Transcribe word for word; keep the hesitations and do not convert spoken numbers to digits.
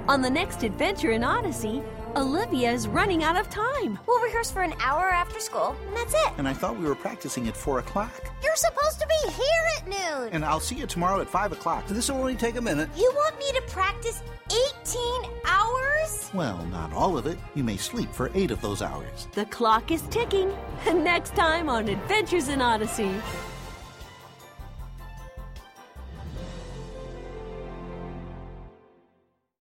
On the next adventure in Odyssey, Olivia is running out of time. We'll rehearse for an hour after school, and that's it. And I thought we were practicing at four o'clock. You're supposed to be here at noon. And I'll see you tomorrow at five o'clock. This will only take a minute. You want me to practice eighteen hours? Well, not all of it. You may sleep for eight of those hours. The clock is ticking. Next time on Adventures in Odyssey.